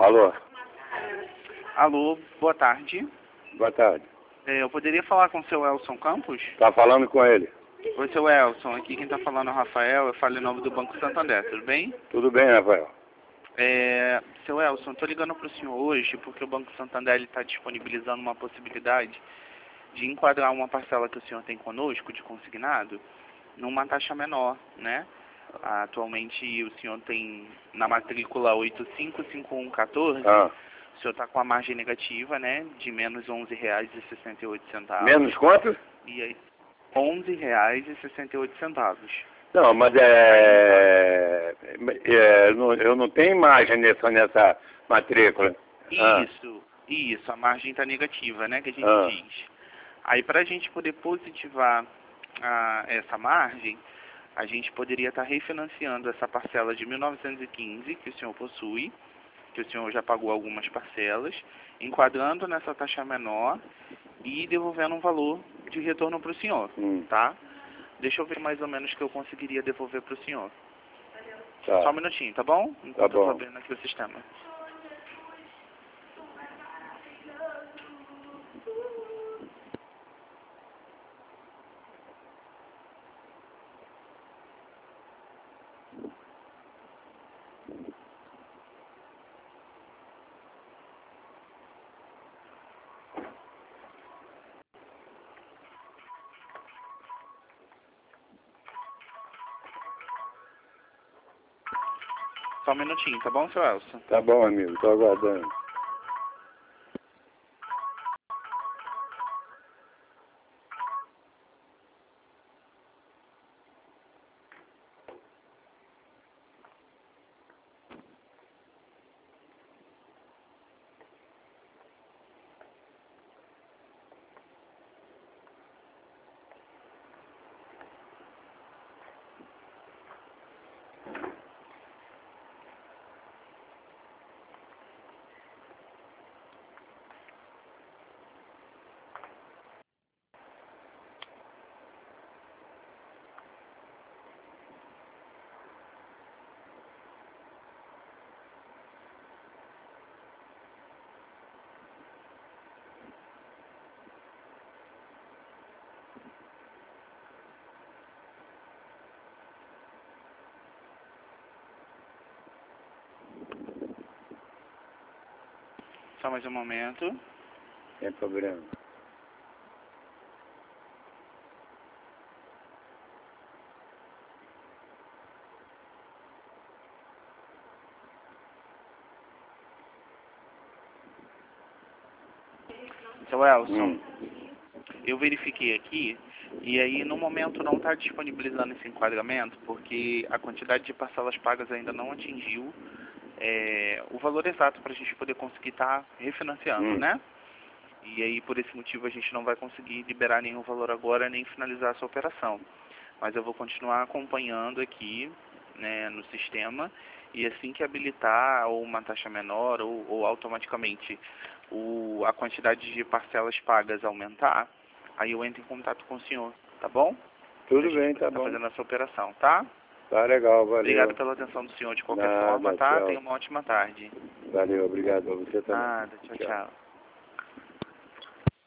Alô? Alô, boa tarde. Boa tarde. Eu poderia falar com o seu Elson Campos? Tá falando com ele? Oi, seu Elson. Aqui quem está falando é o Rafael. Eu falo em nome do Banco Santander, tudo bem? Tudo bem, Rafael? Seu Elson, estou ligando para o senhor hoje porque o Banco Santander está disponibilizando uma possibilidade de enquadrar uma parcela que o senhor tem conosco, de consignado, numa taxa menor, né? Atualmente o senhor tem na matrícula 855114, o senhor está com a margem negativa, né, de menos R$11,68. Menos quanto? E aí, R$11,68. Não, mas eu não tenho imagem nessa matrícula. Isso, a margem está negativa, né, que a gente diz. Aí para a gente poder positivar essa margem, a gente poderia estar refinanciando essa parcela de 1915 que o senhor possui, que o senhor já pagou algumas parcelas, enquadrando nessa taxa menor e devolvendo um valor de retorno para o senhor, tá? Deixa eu ver mais ou menos o que eu conseguiria devolver para o senhor. Tá. Só um minutinho, tá bom? Enquanto eu estou abrindo aqui o sistema. Só um minutinho, tá bom, seu Elson? Tá bom, amigo, tô aguardando. Só mais um momento. Sem problema. Seu Elson, eu verifiquei aqui e aí no momento não está disponibilizando esse enquadramento porque a quantidade de parcelas pagas ainda não atingiu o valor exato para a gente poder conseguir estar refinanciando, né? E aí por esse motivo a gente não vai conseguir liberar nenhum valor agora nem finalizar essa operação. Mas eu vou continuar acompanhando aqui, né, no sistema e assim que habilitar ou uma taxa menor ou automaticamente a quantidade de parcelas pagas aumentar, aí eu entro em contato com o senhor, tá bom? Tudo bem, tá bom. Fazendo essa operação, tá? Tá legal, valeu. Obrigado pela atenção do senhor de qualquer forma, tá? Tchau. Tenha uma ótima tarde. Valeu, obrigado a você também. Nada, tchau.